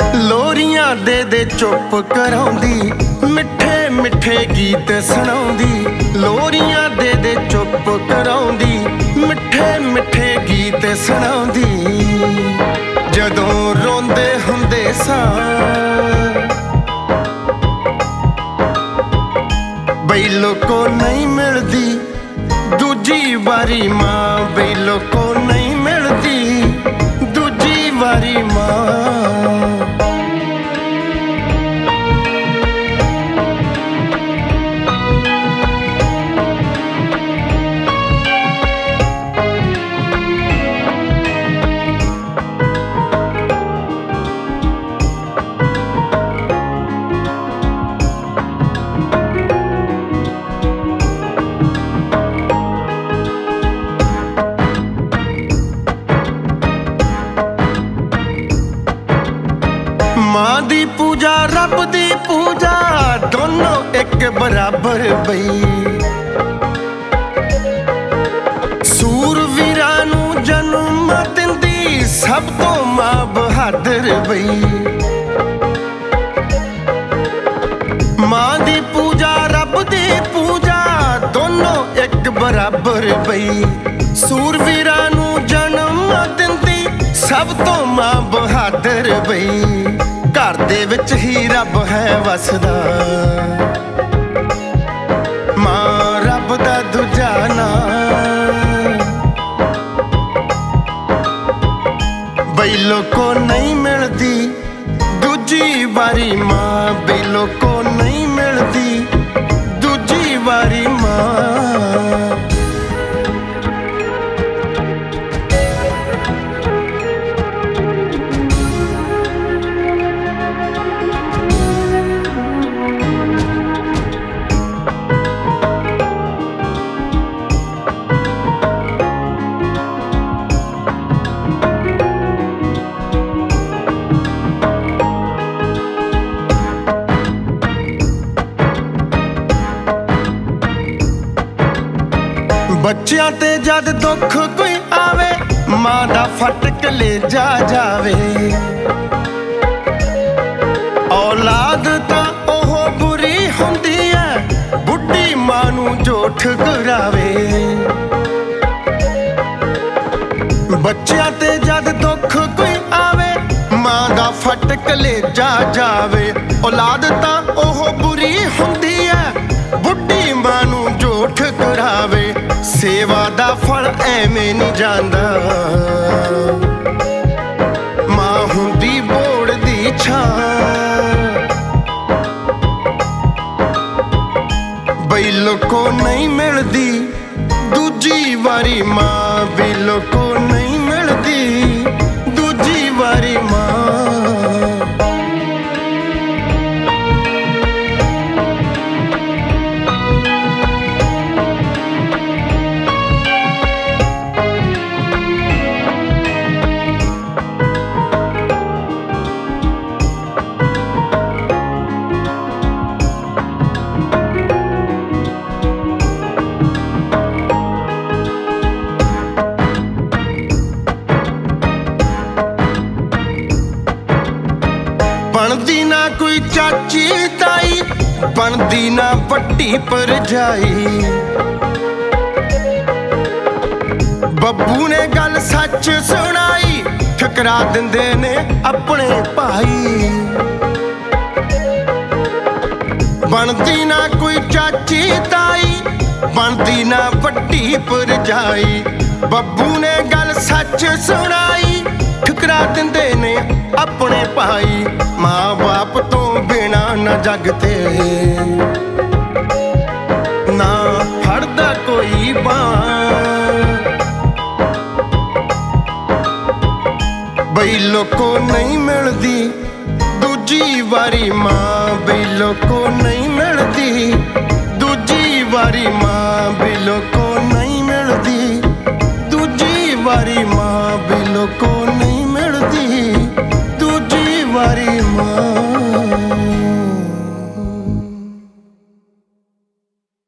ਲੋਰੀਆਂ ਦੇ ਚੁੱਪ ਕਰਾਉਂਦੀ, ਮਿੱਠੇ ਮਿੱਠੇ ਗੀਤ ਸੁਣਾਉਂਦੀ। ਲੋਰੀਆਂ ਦੇ ਚੁੱਪ ਕਰਾਉਂਦੀ, ਮਿੱਠੇ ਮਿੱਠੇ ਗੀਤ ਸੁਣਾਉਂਦੀ। ਜਦੋਂ ਰੋਂਦੇ ਹੁੰਦੇ ਸਾਂ ਬਈ ਲੋਕੋ ਨਹੀਂ ਮਿਲਦੀ ਦੂਜੀ ਵਾਰੀ ਮਾਂ, ਬਈ ਲੋਕੋ ਨਹੀਂ ਮਿਲਦੀ ਦੂਜੀ ਵਾਰੀ ਮਾਂ। ਮਾਂ ਦੀ ਪੂਜਾ ਰੱਬ ਦੀ ਪੂਜਾ ਦੋਨੋਂ ਇੱਕ ਬਰਾਬਰ ਬਈ। ਸੂਰਵੀਰਾਂ ਨੂੰ ਜਨਮ ਦਿੰਦੀ ਸਭ ਤੋਂ ਮਾਂ ਬਹਾਦਰ ਬਈ। ਮਾਂ ਦੀ ਪੂਜਾ ਰੱਬ ਦੀ ਪੂਜਾ ਦੋਨੋਂ ਇੱਕ ਬਰਾਬਰ ਬਈ। ਸੂਰਵੀਰਾਂ ਨੂੰ ਜਨਮ ਦਿੰਦੀ ਸਭ ਤੋਂ ਮਾਂ ਬਹਾਦਰ ਬਈ। ਘਰ ਦੇ ਵਿੱਚ ਹੀ ਰੱਬ ਹੈ ਵਸਦਾ, ਮਾਂ ਰੱਬ ਦਾ ਦੂਜਾ ਨਾਂ। ਬਈ ਲੋਕੋ ਨਹੀਂ ਮਿਲਦੀ ਦੂਜੀ ਵਾਰੀ ਮਾਂ, ਬਈ ਲੋਕੋ ਨਹੀਂ ਮਿਲਦੀ ਦੂਜੀ ਵਾਰੀ ਮਾਂ। ਬੱਚਿਆਂ ਤੇ ਜਦ ਦੁੱਖ ਕੋਈ ਆਵੇ ਮਾਂ ਦਾ ਫਟ ਕਲੇਜਾ ਜਾਵੇ। ਔਲਾਦ ਤਾਂ ਉਹ ਬੁਰੀ ਹੁੰਦੀ ਐ ਬੁੱਢੀ ਮਾਂ ਨੂੰ ਜੋ ਠੁਕਰਾਵੇ। ਬੱਚਿਆਂ ਤੇ ਜਦ ਦੁੱਖ ਕੋਈ ਆਵੇ ਮਾਂ ਦਾ ਫਟ ਕਲੇਜਾ ਜਾਵੇ। ਔਲਾਦ ਤਾਂ ਉਹ ਬੁਰੀ ਹੁੰਦੀ ਐ ਬੁੱਢੀ ਮਾਂ ਨੂੰ ਜੋ ਠੁਕਰਾਵੇ। ਸੇਵਾ ਦਾ ਫਲ ਐਵੇਂ ਨਹੀਂ ਜਾਂਦਾ, ਮਾਂ ਹੁੰਦੀ ਬੋੜ ਦੀ ਛਾਂ। ਬਈ ਲੋਕੋ ਨਹੀਂ ਮਿਲਦੀ ਦੂਜੀ ਵਾਰੀ ਮਾਂ, ਬਈ ਲੋਕੋ ਨਹੀਂ ਮਿਲਦੀ ਦੂਜੀ ਵਾਰੀ ਮਾਂ। ਬਣਦੀ ਨਾ ਕੋਈ ਚਾਚੀ ਤਾਈ, ਬਣਦੀ ਨਾ ਵੱਡੀ ਭਰਜਾਈ। ਬੱਬੂ ਨੇ ਗੱਲ ਸੱਚ ਸੁਣਾਈ, ਠੁਕਰਾ ਦਿੰਦੇ ਨੇ ਆਪਣੇ ਭਾਈ। ਬਣਦੀ ਨਾ ਕੋਈ ਚਾਚੀ ਤਾਈ, ਬਣਦੀ ਨਾ ਵੱਡੀ ਭਰਜਾਈ। ਬੱਬੂ ਨੇ ਗੱਲ ਸੱਚ ਸੁਣਾਈ, ਠੁਕਰਾ ਦਿੰਦੇ ਨੇ ਆਪਣੇ ਭਾਈ। ਮਾਂ ਬਾਪ ਤੋਂ ਬਿਨਾ ਨਾ ਜਗ ਤੇ ਨਾ ਫੜਦਾ ਕੋਈ ਬਾਂਹ। ਬਈ ਲੋਕੋ ਨਹੀਂ ਮਿਲਦੀ ਦੂਜੀ ਵਾਰੀ ਮਾਂ, ਬਈ ਲੋਕੋ ਨਹੀਂ ਮਿਲਦੀ ਦੂਜੀ ਵਾਰੀ ਮਾਂ। ਬਈ ਲੋਕੋ ਨਹੀਂ ਮਿਲਦੀ ਦੂਜੀ ਵਾਰੀ ਮਾਂ, ਬਈ ਲੋਕੋ ਨਹੀਂ